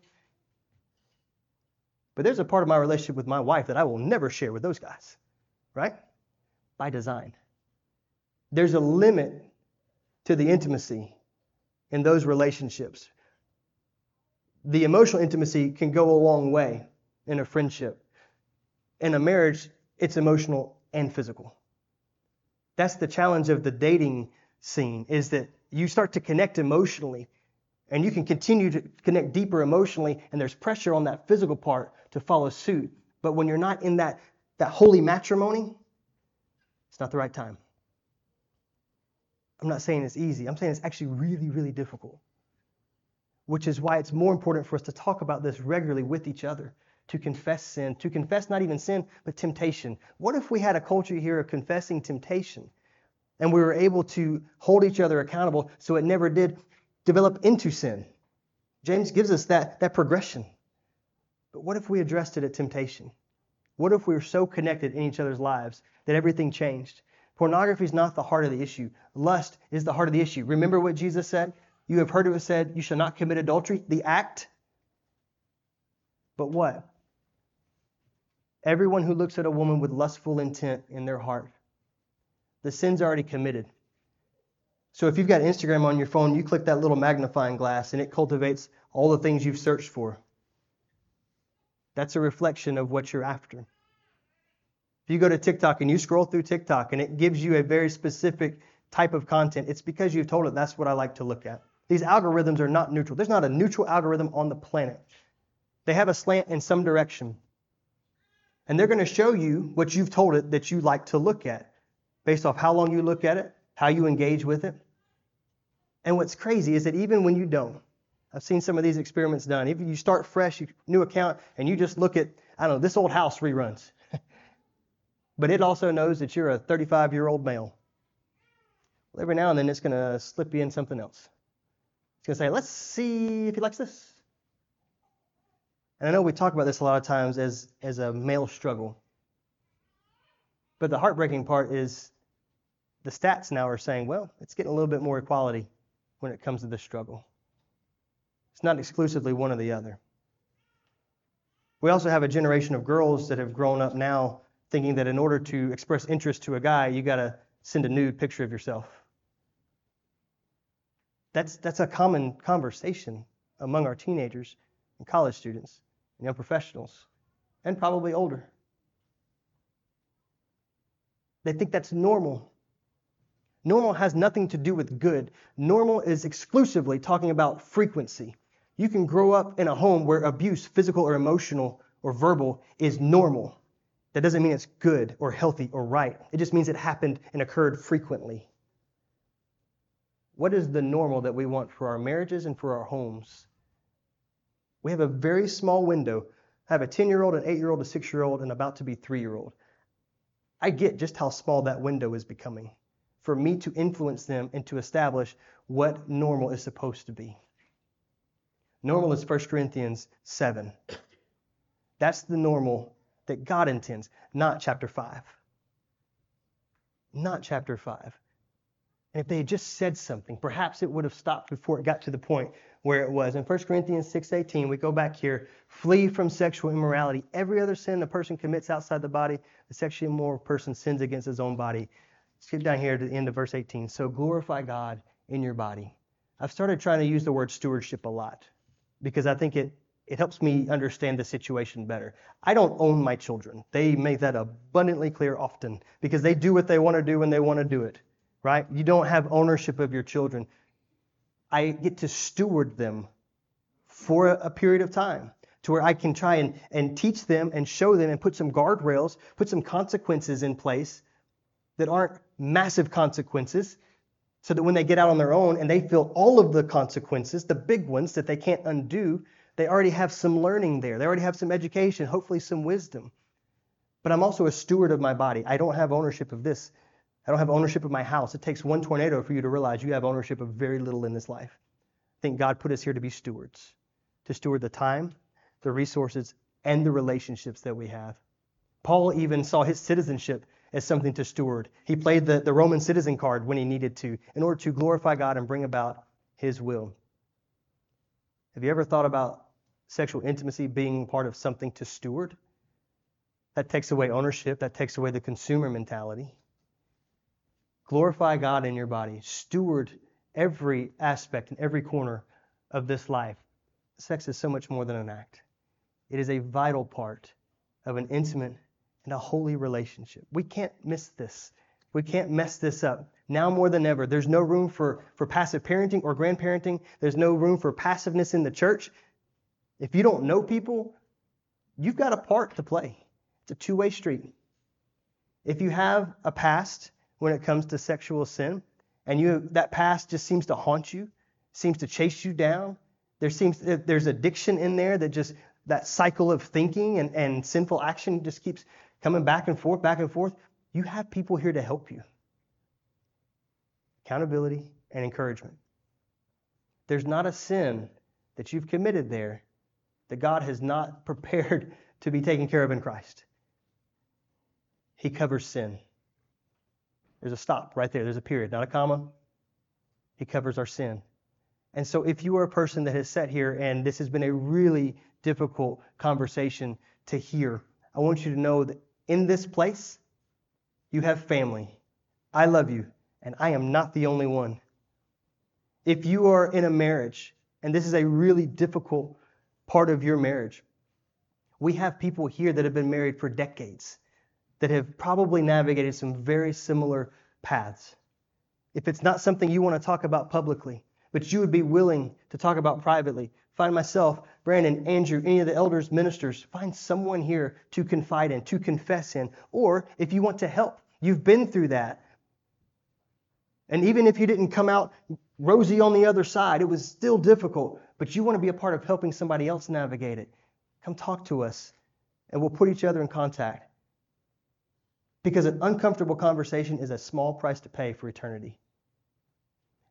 But there's a part of my relationship with my wife that I will never share with those guys, right? By design. There's a limit to the intimacy in those relationships. The emotional intimacy can go a long way in a friendship. In a marriage, it's emotional and physical. That's the challenge of the dating scene, is that you start to connect emotionally, and you can continue to connect deeper emotionally, and there's pressure on that physical part to follow suit. But when you're not in that holy matrimony, it's not the right time. I'm not saying it's easy. I'm saying it's actually really, really difficult, which is why it's more important for us to talk about this regularly with each other, to confess sin, to confess not even sin, but temptation. What if we had a culture here of confessing temptation, and we were able to hold each other accountable so it never did develop into sin? James gives us that progression. But what if we addressed it at temptation? What if we were so connected in each other's lives that everything changed? Pornography is not the heart of the issue. Lust is the heart of the issue. Remember what Jesus said? You have heard it was said, you shall not commit adultery, the act. But what? Everyone who looks at a woman with lustful intent in their heart, the sin's already committed. So if you've got Instagram on your phone, you click that little magnifying glass and it cultivates all the things you've searched for. That's a reflection of what you're after. If you go to TikTok and you scroll through TikTok and it gives you a very specific type of content, it's because you've told it that's what I like to look at. These algorithms are not neutral. There's not a neutral algorithm on the planet. They have a slant in some direction. And they're going to show you what you've told it that you like to look at based off how long you look at it, how you engage with it. And what's crazy is that even when you don't, I've seen some of these experiments done. If you start fresh, new account, and you just look at, this old house reruns. But it also knows that you're a 35-year-old male. Well, every now and then it's going to slip you in something else. It's going to say, let's see if he likes this. And I know we talk about this a lot of times as a male struggle. But the heartbreaking part is the stats now are saying, well, it's getting a little bit more equality when it comes to this struggle. It's not exclusively one or the other. We also have a generation of girls that have grown up now thinking that in order to express interest to a guy, you got to send a nude picture of yourself. That's a common conversation among our teenagers and college students and young professionals, and probably older. They think that's normal. Normal has nothing to do with good. Normal is exclusively talking about frequency. You can grow up in a home where abuse, physical or emotional or verbal, is normal. That doesn't mean it's good or healthy or right. It just means it happened and occurred frequently. What is the normal that we want for our marriages and for our homes? We have a very small window. I have a 10-year-old, an 8-year-old, a 6-year-old, and about to be 3-year-old. I get just how small that window is becoming for me to influence them and to establish what normal is supposed to be. Normal is 1 Corinthians 7. That's the normal that God intends, not chapter 5. Not chapter 5. And if they had just said something, perhaps it would have stopped before it got to the point where it was. In 1 Corinthians 6:18, we go back here, flee from sexual immorality. Every other sin a person commits outside the body, the sexually immoral person sins against his own body. Let's get down here to the end of verse 18. So glorify God in your body. I've started trying to use the word stewardship a lot because I think it helps me understand the situation better. I don't own my children. They make that abundantly clear often because they do what they want to do when they want to do it. Right? You don't have ownership of your children. I get to steward them for a period of time to where I can try and teach them and show them and put some guardrails, put some consequences in place that aren't massive consequences so that when they get out on their own and they feel all of the consequences, the big ones that they can't undo, they already have some learning there. They already have some education, hopefully some wisdom. But I'm also a steward of my body. I don't have ownership of this. I don't have ownership of my house. It takes one tornado for you to realize you have ownership of very little in this life. I think God put us here to be stewards, to steward the time, the resources, and the relationships that we have. Paul even saw his citizenship as something to steward. He played the Roman citizen card when he needed to in order to glorify God and bring about his will. Have you ever thought about sexual intimacy being part of something to steward? That takes away ownership. That takes away the consumer mentality. Glorify God in your body. Steward every aspect and every corner of this life. Sex is so much more than an act. It is a vital part of an intimate and a holy relationship. We can't miss this. We can't mess this up. Now more than ever, there's no room for passive parenting or grandparenting. There's no room for passiveness in the church. If you don't know people, you've got a part to play. It's a two-way street. If you have a past when it comes to sexual sin, and that past just seems to haunt you, seems to chase you down, there's addiction in there that cycle of thinking and sinful action just keeps coming back and forth, you have people here to help you. Accountability and encouragement. There's not a sin that you've committed there that God has not prepared to be taken care of in Christ. He covers sin. There's a stop right there. There's a period, not a comma. He covers our sin. And so if you are a person that has sat here and this has been a really difficult conversation to hear, I want you to know that in this place, you have family. I love you, and I am not the only one. If you are in a marriage, and this is a really difficult part of your marriage, we have people here that have been married for decades that have probably navigated some very similar paths. If it's not something you want to talk about publicly, but you would be willing to talk about privately, find myself, Brandon, Andrew, any of the elders, ministers, find someone here to confide in, to confess in. Or if you want to help, you've been through that. And even if you didn't come out rosy on the other side, it was still difficult, but you want to be a part of helping somebody else navigate it. Come talk to us, and we'll put each other in contact. Because an uncomfortable conversation is a small price to pay for eternity.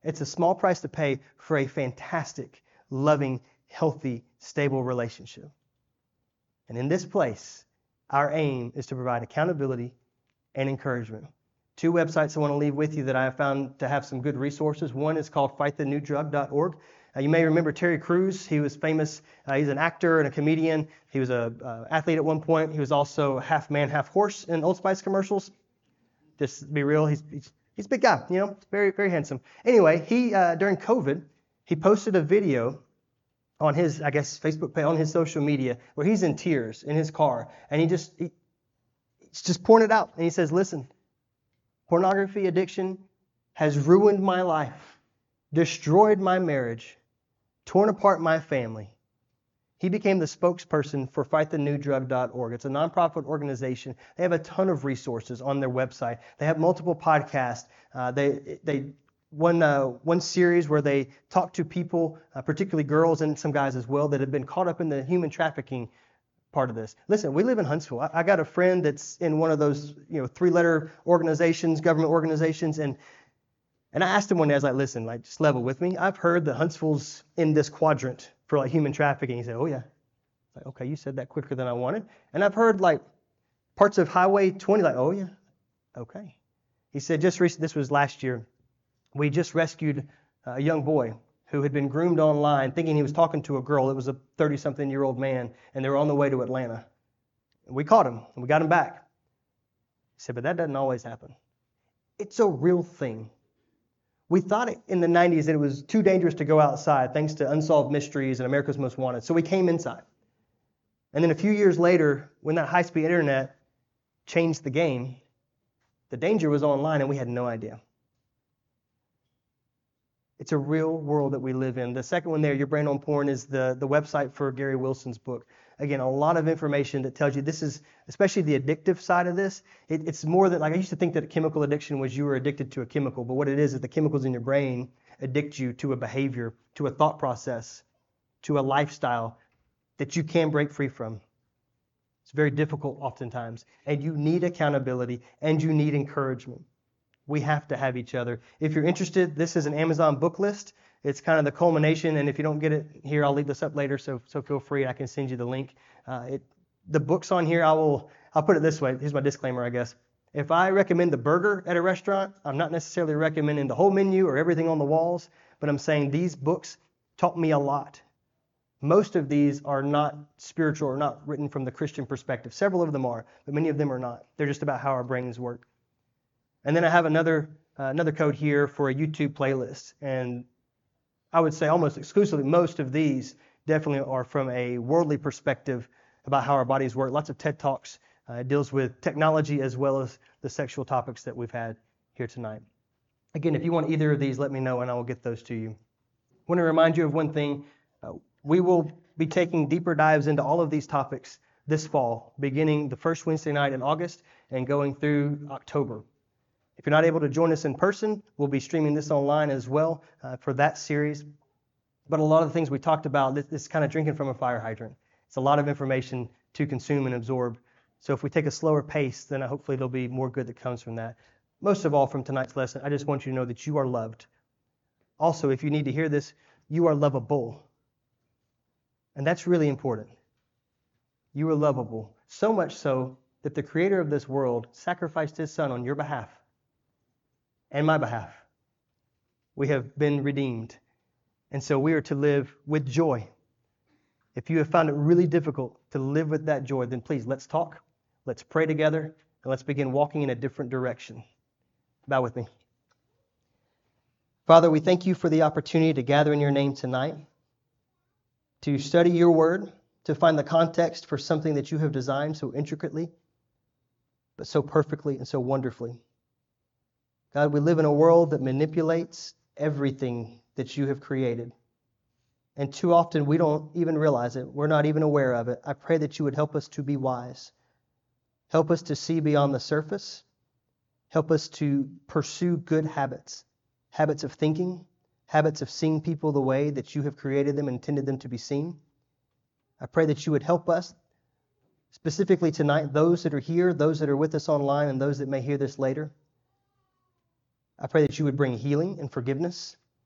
It's a small price to pay for a fantastic, loving, healthy, stable relationship. And in this place, our aim is to provide accountability and encouragement. 2 websites I want to leave with you that I have found to have some good resources. One is called fightthenewdrug.org. You may remember Terry Crews. He was famous. He's an actor and a comedian. He was an athlete at one point. He was also half man, half horse in Old Spice commercials. Just to be real, he's a big guy, very, very handsome. Anyway, he during COVID, he posted a video on his, Facebook page, on his social media, where he's in tears in his car, and he's just pouring it out. And he says, listen, pornography addiction has ruined my life, destroyed my marriage, torn apart my family. He became the spokesperson for fightthenewdrug.org. It's a nonprofit organization. They have a ton of resources on their website. They have multiple podcasts. They one series where they talk to people, particularly girls and some guys as well, that have been caught up in the human trafficking part of this. Listen, we live in Huntsville. I got a friend that's in one of those 3-letter organizations, government organizations, and I asked him one day, I was like, listen, just level with me. I've heard that Huntsville's in this quadrant for human trafficking. He said, oh yeah. Like, okay, you said that quicker than I wanted. And I've heard parts of Highway 20, oh yeah. Okay. He said just recently, this was last year, we just rescued a young boy who had been groomed online thinking he was talking to a girl. It was a 30-something-year-old man, and they were on the way to Atlanta. And we caught him, and we got him back. He said, but that doesn't always happen. It's a real thing. We thought in the 90s that it was too dangerous to go outside thanks to Unsolved Mysteries and America's Most Wanted. So we came inside. And then a few years later, when that high-speed internet changed the game, the danger was online and we had no idea. It's a real world that we live in. The second one there, Your Brain on Porn, is the website for Gary Wilson's book. Again, a lot of information that tells you this is, especially the addictive side of this, it's more than, I used to think that a chemical addiction was you were addicted to a chemical, but what it is the chemicals in your brain addict you to a behavior, to a thought process, to a lifestyle that you can break free from. It's very difficult oftentimes, and you need accountability, and you need encouragement. We have to have each other. If you're interested, this is an Amazon book list. It's kind of the culmination, and if you don't get it here, I'll leave this up later, so feel free. I can send you the link. The books on here, I'll put it this way. Here's my disclaimer, I guess. If I recommend the burger at a restaurant, I'm not necessarily recommending the whole menu or everything on the walls, but I'm saying these books taught me a lot. Most of these are not spiritual or not written from the Christian perspective. Several of them are, but many of them are not. They're just about how our brains work. And then I have another code here for a YouTube playlist. And I would say almost exclusively most of these definitely are from a worldly perspective about how our bodies work. Lots of TED Talks. It deals with technology as well as the sexual topics that we've had here tonight. Again, if you want either of these, let me know and I will get those to you. I want to remind you of one thing. We will be taking deeper dives into all of these topics this fall, beginning the first Wednesday night in August and going through October. If you're not able to join us in person, we'll be streaming this online as well for that series. But a lot of the things we talked about, this is kind of drinking from a fire hydrant. It's a lot of information to consume and absorb. So if we take a slower pace, then hopefully there'll be more good that comes from that. Most of all, from tonight's lesson, I just want you to know that you are loved. Also, if you need to hear this, you are lovable. And that's really important. You are lovable. So much so that the creator of this world sacrificed his son on your behalf and my behalf. We have been redeemed. And so we are to live with joy. If you have found it really difficult to live with that joy, then please, let's talk. Let's pray together. And let's begin walking in a different direction. Bow with me. Father, we thank you for the opportunity to gather in your name tonight, to study your word, to find the context for something that you have designed so intricately, but so perfectly and so wonderfully. God, we live in a world that manipulates everything that you have created. And too often we don't even realize it. We're not even aware of it. I pray that you would help us to be wise. Help us to see beyond the surface. Help us to pursue good habits. Habits of thinking. Habits of seeing people the way that you have created them and intended them to be seen. I pray that you would help us, specifically tonight, those that are here, those that are with us online, and those that may hear this later. I pray that you would bring healing and forgiveness.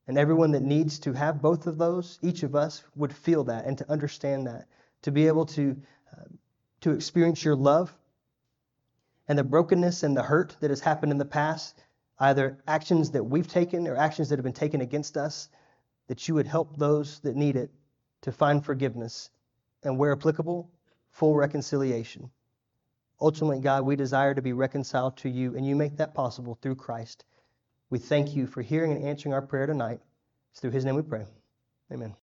And everyone that needs to have both of those, each of us would feel that and to understand that, to be able to experience your love and the brokenness and the hurt that has happened in the past, either actions that we've taken or actions that have been taken against us, that you would help those that need it to find forgiveness and, where applicable, full reconciliation. Ultimately, God, we desire to be reconciled to you, and you make that possible through Christ. We thank you for hearing and answering our prayer tonight. It's through his name we pray. Amen.